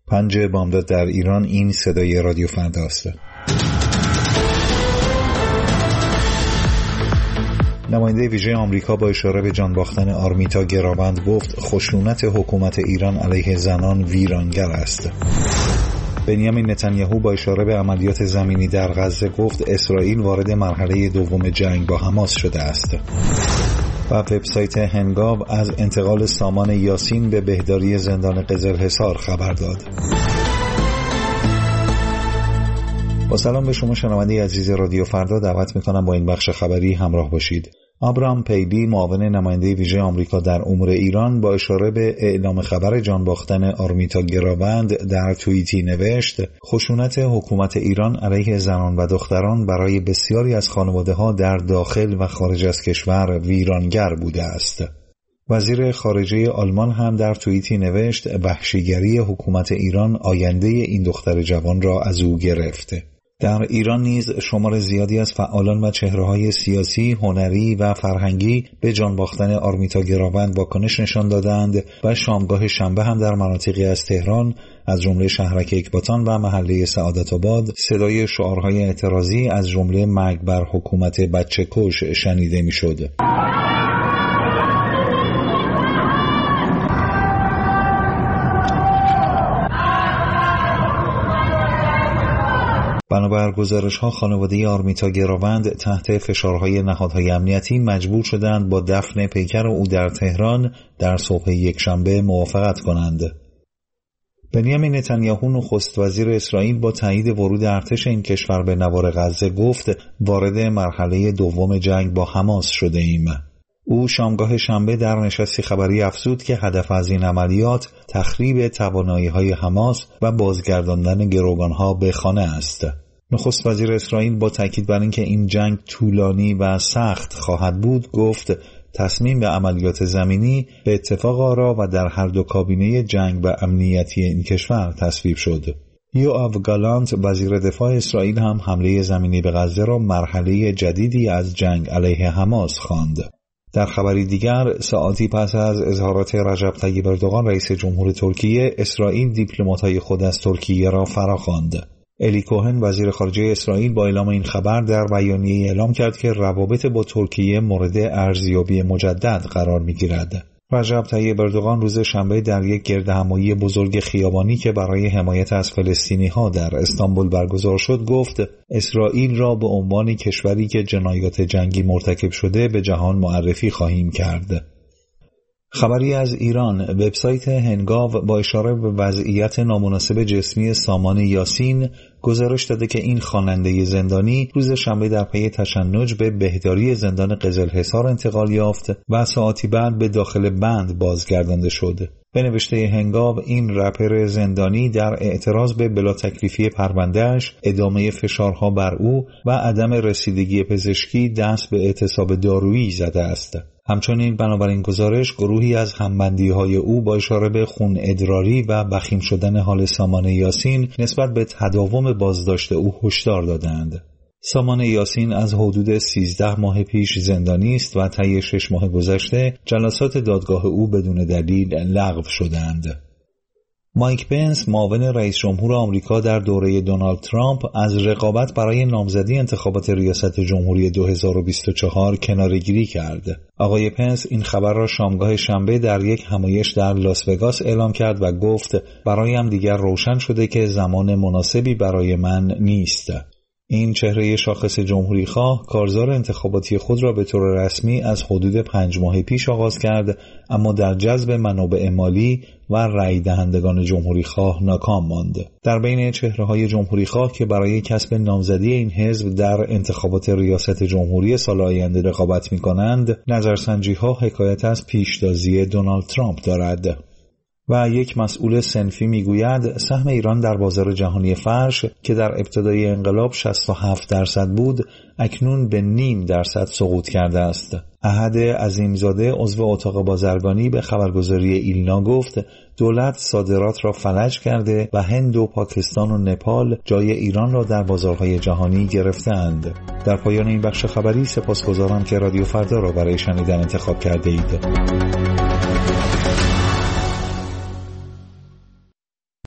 5 بامداد در ایران. این صدای رادیو فردا است. نماینده ویژه آمریکا با اشاره به جان باختن آرمیتا گراوند گفت خشونت حکومت ایران علیه زنان ویرانگر است. بنیامین نتانیاهو با اشاره به عملیات زمینی در غزه گفت اسرائیل وارد مرحله دوم جنگ با حماس شده است. و وبسایت هنگاو از انتقال سامان یاسین به بهداری زندان قزلحصار خبر داد. با سلام به شما شنونده عزیز رادیو فردا، دعوت میکنم با این بخش خبری همراه باشید. آبراهام پیلی، معاون نماینده ویژه آمریکا در امور ایران، با اشاره به اعلام خبر جان باختن آرمیتا گراوند در توییتی نوشت خشونت حکومت ایران علیه زنان و دختران برای بسیاری از خانواده‌ها در داخل و خارج از کشور ویرانگر بوده است. وزیر خارجه آلمان هم در توییتی نوشت وحشیگری حکومت ایران آینده این دختر جوان را از او گرفته. در ایران نیز شمار زیادی از فعالان و چهره‌های سیاسی، هنری و فرهنگی به جان باختن آرمیتا گراوند واکنش نشان دادند و شامگاه شنبه هم در مناطقی از تهران از جمله شهرک اکباتان و محله سعادت‌آباد صدای شعارهای اعتراضی از جمله مرگ بر حکومت بچه‌کش شنیده می‌شد. بنابر گزارش‌ها خانواده آرمیتا گراوند تحت فشارهای نهادهای امنیتی مجبور شدند با دفن پیکر او در تهران در صبح یکشنبه موافقت کنند. بنیامین نتانیاهو نخست وزیر اسرائیل با تایید ورود ارتش این کشور به نوار غزه گفت وارد مرحله دوم جنگ با حماس شده ایم. او شامگاه شنبه در نشستی خبری افزود که هدف از این عملیات تخریب توانایی‌های حماس و بازگرداندن گروگان‌ها به خانه است. نخست وزیر اسرائیل با تاکید بر اینکه این جنگ طولانی و سخت خواهد بود گفت تصمیم به عملیات زمینی به اتفاق آرا و در هر دو کابینه جنگ و امنیتی این کشور تصویب شد. یوآو گالانت وزیر دفاع اسرائیل هم حمله زمینی به غزه را مرحله جدیدی از جنگ علیه حماس خواند. در خبری دیگر، ساعاتی پس از اظهارات رجب طیب اردوغان رئیس جمهور ترکیه، اسرائیل دیپلمات‌های خود از ترکیه را فراخواند. الی کوهن وزیر خارجه اسرائیل با اعلام این خبر در بیانیه‌ای اعلام کرد که روابط با ترکیه مورد ارزیابی مجدد قرار می‌گیرد. رجب طیب اردوغان روز شنبه در یک گردهمایی بزرگ خیابانی که برای حمایت از فلسطینی‌ها در استانبول برگزار شد گفت اسرائیل را به عنوان کشوری که جنایات جنگی مرتکب شده به جهان معرفی خواهیم کرد. خبری از ایران، وبسایت هنگاو با اشاره به وضعیت نامناسب جسمی سامان یاسین گزارش داده که این خواننده زندانی روز شنبه در پی تشنج به بهداری زندان قزلحصار انتقال یافت و ساعتی بعد به داخل بند بازگردانده شد. به نوشته هنگاو این رپر زندانی در اعتراض به بلا تکلیفی پروندهش، ادامه فشارها بر او و عدم رسیدگی پزشکی دست به اعتصاب دارویی زده است. همچنین بنابراین گزارش گروهی از همبندی‌های او با اشاره به خون ادراری و وخیم شدن حال سامان یاسین نسبت به تداوم بازداشت او هشدار دادند. سامان یاسین از حدود 13 ماه پیش زندانی است و طی 6 ماه گذشته جلسات دادگاه او بدون دلیل لغو شدند. مایک پنس معاون رئیس جمهور آمریکا در دوره دونالد ترامپ از رقابت برای نامزدی انتخابات ریاست جمهوری 2024 کناره‌گیری کرد. آقای پنس این خبر را شامگاه شنبه در یک همایش در لاس وگاس اعلام کرد و گفت برایم دیگر روشن شده که زمان مناسبی برای من نیست. این چهره شاخص جمهوری خواه کارزار انتخاباتی خود را به طور رسمی از حدود 5 ماه پیش آغاز کرد، اما در جذب منابع مالی و رای دهندگان جمهوری خواه ناکام ماند. در بین چهره‌های جمهوری خواه که برای کسب نامزدی این حزب در انتخابات ریاست جمهوری سال آینده رقابت می‌کنند، نظرسنجی‌ها حکایت از پیشتازی دونالد ترامپ دارد. و یک مسئول صنفی میگوید سهم ایران در بازار جهانی فرش که در ابتدای انقلاب 67% بود اکنون به 0.5% سقوط کرده است. احد عظیمزاده عضو اتاق بازرگانی به خبرگزاری ایلنا گفت دولت صادرات را فلج کرده و هند و پاکستان و نپال جای ایران را در بازارهای جهانی گرفتند. در پایان این بخش خبری سپاسگزارم که رادیو فردا را برای شنیدن انتخاب کرده اید.